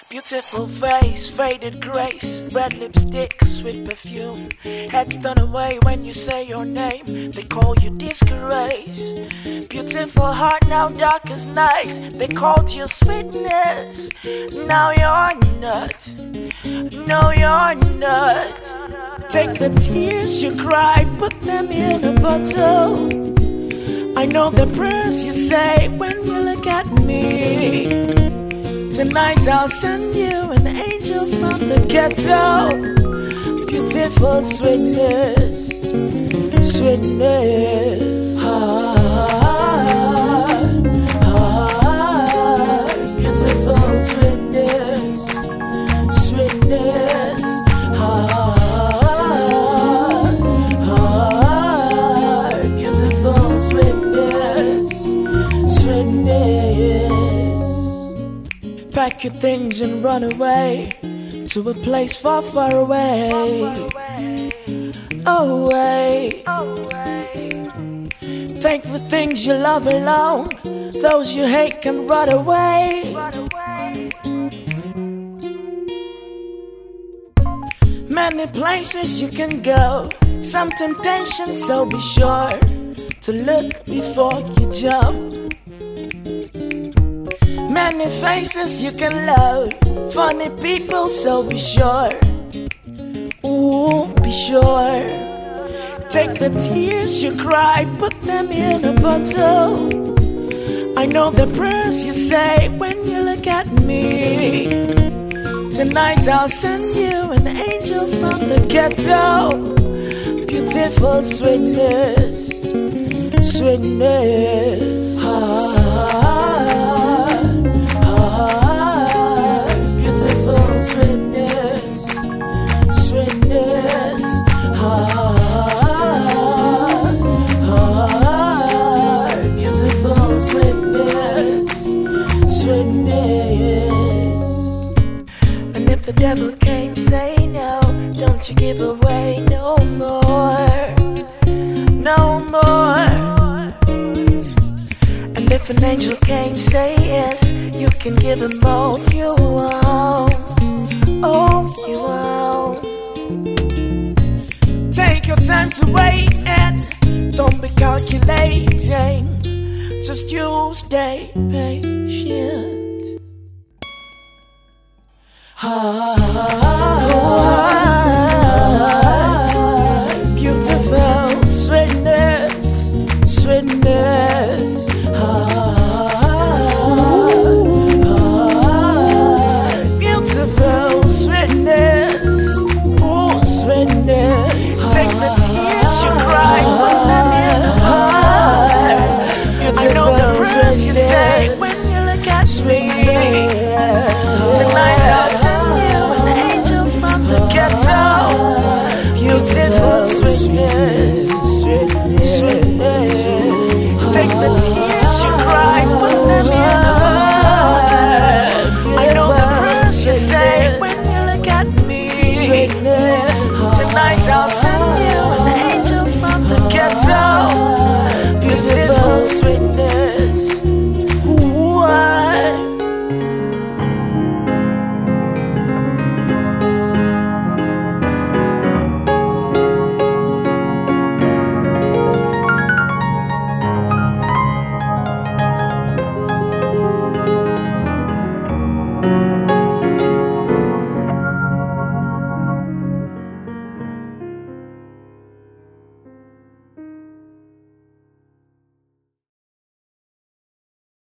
Beautiful face, faded grace, red lipstick, sweet perfume. Heads turned away when you say your name, they call you disgrace. Beautiful heart, now dark as night, they called you sweetness. Now you're not, no you're not. Take the tears you cry, put them in a bottle. I know the prayers you say when you look at me. Tonight I'll send you an angel from the ghetto. Beautiful sweetness, sweetness. Heart, heart. Beautiful sweetness, sweetness. Heart, heart. Beautiful sweetness, sweetness. Pack your things and run away to a place far, far away. Away. Take the things you love along, those you hate can run away. Many places you can go, some temptation, so be sure to look before you jump. Many faces you can love, funny people, so be sure. Ooh, be sure. Take the tears you cry, put them in a bottle. I know the prayers you say when you look at me. Tonight I'll send you an angel from the ghetto. Beautiful sweetness, sweetness. Sweetness, sweetness, heart, heart, beautiful sweetness, sweetness. And if the devil came, say no, don't you give away no more, no more. And if an angel came, say yes, you can give him all you want. Oh, you won't. Take your time to wait and don't be calculating. Just you stay patient. Beautiful sweetness, sweetness. Take the tears you cry, put them in a heart. I know the prayers you say when you look at me. Tonight I'll send you an angel from the ghetto. Beautiful sweetness, sweetness. Take the tears.